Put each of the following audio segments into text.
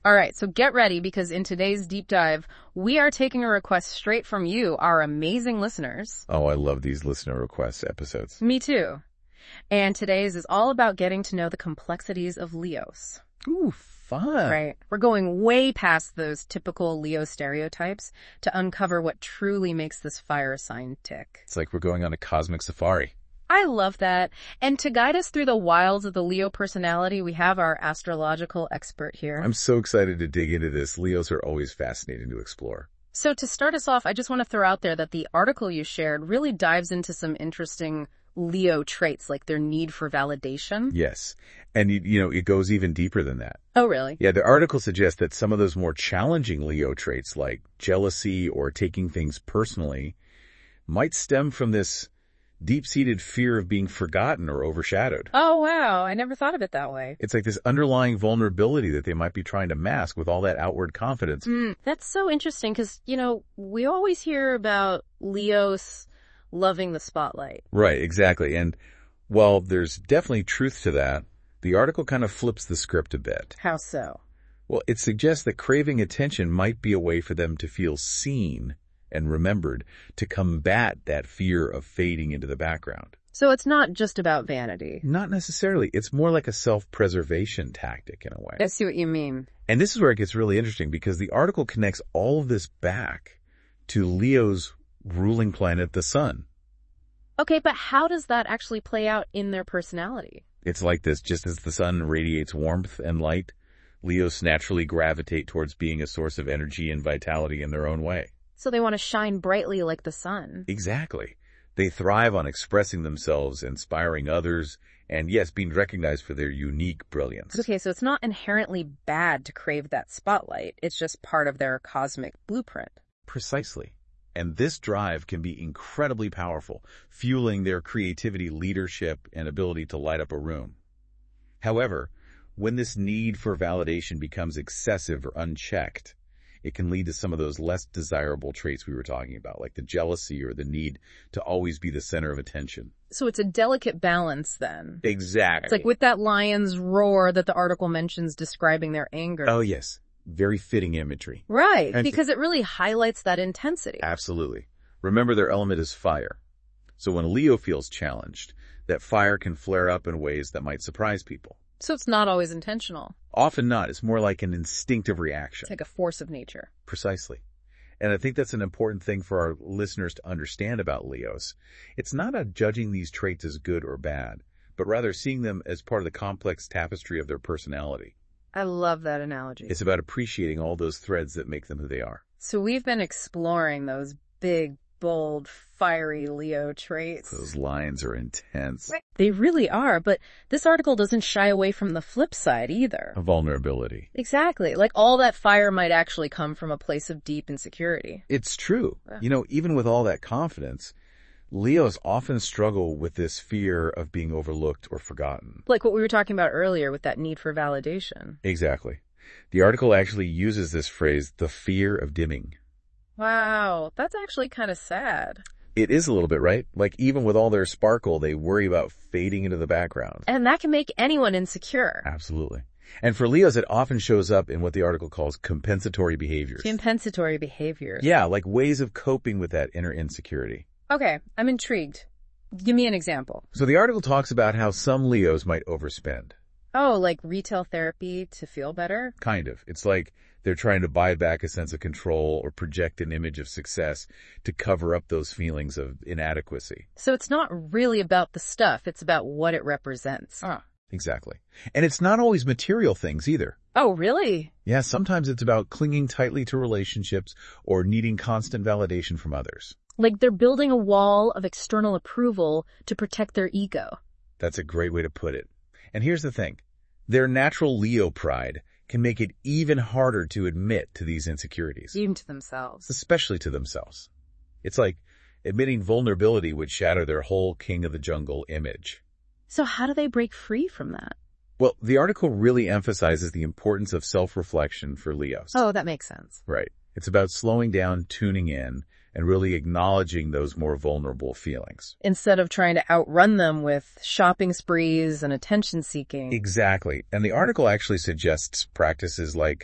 All right, so get ready because in today's deep dive, we are taking a request straight from you, our amazing listeners. Oh, I love these listener request episodes. Me too. And today's is all about getting to know the complexities of Leos. Ooh, fun. Right. We're going way past those typical Leo stereotypes to uncover what truly makes this fire sign tick. It's like we're going on a cosmic safari. I love that. And to guide us through the wilds of the Leo personality, we have our astrological expert here. I'm so excited to dig into this. Leos are always fascinating to explore. So to start us off, I just want to throw out there that the article you shared really dives into some interesting Leo traits, like their need for validation. Yes. And, it goes even deeper than that. Oh, really? Yeah, the article suggests that some of those more challenging Leo traits, like jealousy or taking things personally, might stem from this deep-seated fear of being forgotten or overshadowed. Oh, wow. I never thought of it that way. It's like this underlying vulnerability that they might be trying to mask with all that outward confidence. That's so interesting because, we always hear about Leos loving the spotlight. Right, exactly. And while there's definitely truth to that, the article kind of flips the script a bit. How so? Well, it suggests that craving attention might be a way for them to feel seen and remembered, to combat that fear of fading into the background. So it's not just about vanity. Not necessarily. It's more like a self-preservation tactic in a way. I see what you mean. And this is where it gets really interesting because the article connects all of this back to Leo's ruling planet, the sun. Okay, but how does that actually play out in their personality? It's like this. Just as the sun radiates warmth and light, Leos naturally gravitate towards being a source of energy and vitality in their own way. So they want to shine brightly like the sun. Exactly. They thrive on expressing themselves, inspiring others, and yes, being recognized for their unique brilliance. Okay, so it's not inherently bad to crave that spotlight. It's just part of their cosmic blueprint. Precisely. And this drive can be incredibly powerful, fueling their creativity, leadership, and ability to light up a room. However, when this need for validation becomes excessive or unchecked, it can lead to some of those less desirable traits we were talking about, like the jealousy or the need to always be the center of attention. So it's a delicate balance then. Exactly. It's like with that lion's roar that the article mentions describing their anger. Oh, yes. Very fitting imagery. Right, because it really highlights that intensity. Absolutely. Remember, their element is fire. So when Leo feels challenged, that fire can flare up in ways that might surprise people. So it's not always intentional. Often not. It's more like an instinctive reaction. It's like a force of nature. Precisely. And I think that's an important thing for our listeners to understand about Leos. It's not about judging these traits as good or bad, but rather seeing them as part of the complex tapestry of their personality. I love that analogy. It's about appreciating all those threads that make them who they are. So we've been exploring those big, bold, fiery Leo traits. Those lines are intense. They really are, but this article doesn't shy away from the flip side either. A vulnerability. Exactly. Like all that fire might actually come from a place of deep insecurity. It's true. Yeah. Even with all that confidence, Leos often struggle with this fear of being overlooked or forgotten. Like what we were talking about earlier with that need for validation. Exactly. The article actually uses this phrase, the fear of dimming. Wow, that's actually kind of sad. It is a little bit, right? Like even with all their sparkle, they worry about fading into the background. And that can make anyone insecure. Absolutely. And for Leos, it often shows up in what the article calls compensatory behaviors. Compensatory behaviors. Yeah, like ways of coping with that inner insecurity. Okay, I'm intrigued. Give me an example. So the article talks about how some Leos might overspend. Oh, like retail therapy to feel better? Kind of. It's like they're trying to buy back a sense of control or project an image of success to cover up those feelings of inadequacy. So it's not really about the stuff, it's about what it represents. Exactly. And it's not always material things either. Oh, really? Yeah, sometimes it's about clinging tightly to relationships or needing constant validation from others. Like they're building a wall of external approval to protect their ego. That's a great way to put it. And here's the thing. Their natural Leo pride can make it even harder to admit to these insecurities. Even to themselves. Especially to themselves. It's like admitting vulnerability would shatter their whole king of the jungle image. So how do they break free from that? Well, the article really emphasizes the importance of self-reflection for Leos. Oh, that makes sense. Right. It's about slowing down, tuning in, and really acknowledging those more vulnerable feelings. Instead of trying to outrun them with shopping sprees and attention seeking. Exactly. And the article actually suggests practices like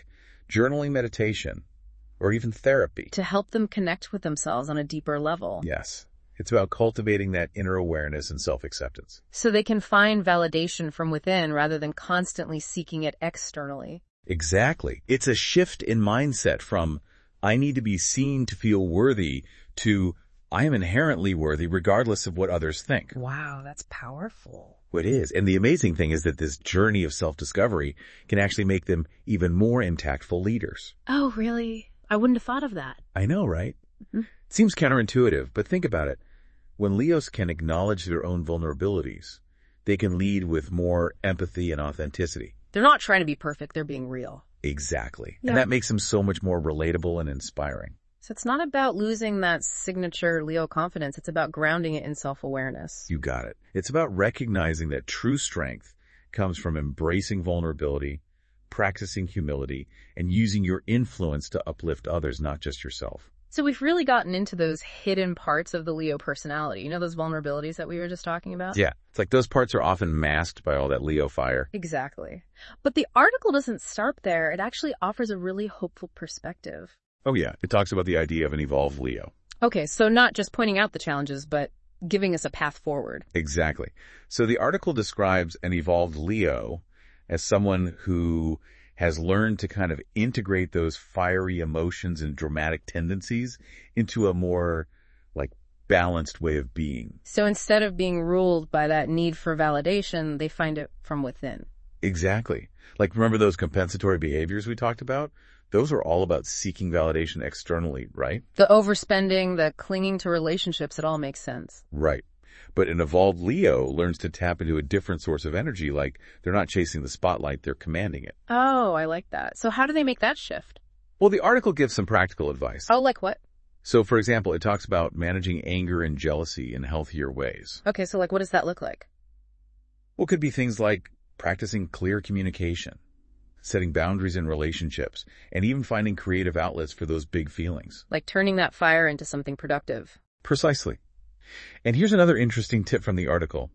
journaling, meditation, or even therapy. To help them connect with themselves on a deeper level. Yes. It's about cultivating that inner awareness and self-acceptance. So they can find validation from within rather than constantly seeking it externally. Exactly. It's a shift in mindset from, I need to be seen to feel worthy, to, I am inherently worthy regardless of what others think. Wow, that's powerful. It is. And the amazing thing is that this journey of self-discovery can actually make them even more impactful leaders. Oh, really? I wouldn't have thought of that. I know, right? Mm-hmm. It seems counterintuitive, but think about it. When Leos can acknowledge their own vulnerabilities, they can lead with more empathy and authenticity. They're not trying to be perfect, they're being real. Exactly. Yeah. And that makes them so much more relatable and inspiring. So it's not about losing that signature Leo confidence, it's about grounding it in self-awareness. You got it. It's about recognizing that true strength comes from embracing vulnerability, practicing humility, and using your influence to uplift others, not just yourself. So we've really gotten into those hidden parts of the Leo personality. You know, those vulnerabilities that we were just talking about? Yeah. It's like those parts are often masked by all that Leo fire. Exactly. But the article doesn't start there. It actually offers a really hopeful perspective. Oh yeah. It talks about the idea of an evolved Leo. Okay, so not just pointing out the challenges, but giving us a path forward. Exactly. So the article describes an evolved Leo as someone who has learned to kind of integrate those fiery emotions and dramatic tendencies into a more balanced way of being. So instead of being ruled by that need for validation, they find it from within. Exactly. Remember those compensatory behaviors we talked about? Those are all about seeking validation externally, right? The overspending, the clinging to relationships, it all makes sense. Right. But an evolved Leo learns to tap into a different source of energy, they're not chasing the spotlight, they're commanding it. Oh, I like that. So how do they make that shift? Well, the article gives some practical advice. Oh, like what? So, for example, it talks about managing anger and jealousy in healthier ways. Okay, so what does that look like? Well, it could be things like practicing clear communication, setting boundaries in relationships, and even finding creative outlets for those big feelings. Like turning that fire into something productive. Precisely. And here's another interesting tip from the article.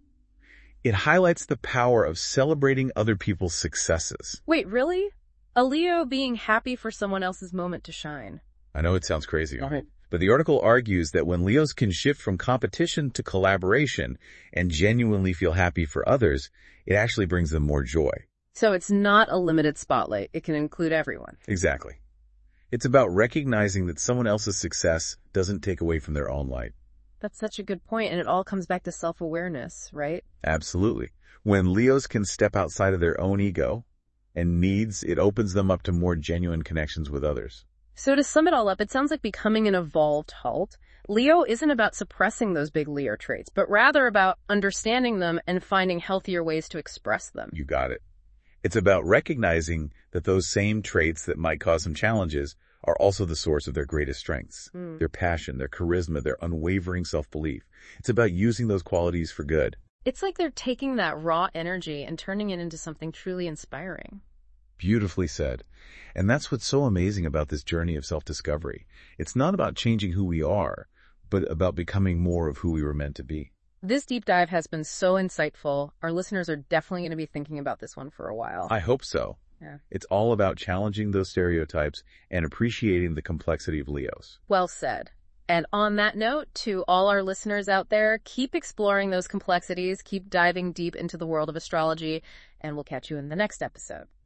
It highlights the power of celebrating other people's successes. Wait, really? A Leo being happy for someone else's moment to shine. I know it sounds crazy. Right. But the article argues that when Leos can shift from competition to collaboration and genuinely feel happy for others, it actually brings them more joy. So it's not a limited spotlight. It can include everyone. Exactly. It's about recognizing that someone else's success doesn't take away from their own light. That's such a good point, and it all comes back to self-awareness, right? Absolutely. When Leos can step outside of their own ego and needs, it opens them up to more genuine connections with others. So to sum it all up, it sounds like becoming an evolved Halt. Leo isn't about suppressing those big Leo traits, but rather about understanding them and finding healthier ways to express them. You got it. It's about recognizing that those same traits that might cause some challenges are also the source of their greatest strengths. Their passion, their charisma, their unwavering self-belief. It's about using those qualities for good. It's like they're taking that raw energy and turning it into something truly inspiring. Beautifully said. And that's what's so amazing about this journey of self-discovery. It's not about changing who we are, but about becoming more of who we were meant to be. This deep dive has been so insightful. Our listeners are definitely going to be thinking about this one for a while. I hope so. Yeah. It's all about challenging those stereotypes and appreciating the complexity of Leos. Well said. And on that note, to all our listeners out there, keep exploring those complexities, keep diving deep into the world of astrology, and we'll catch you in the next episode.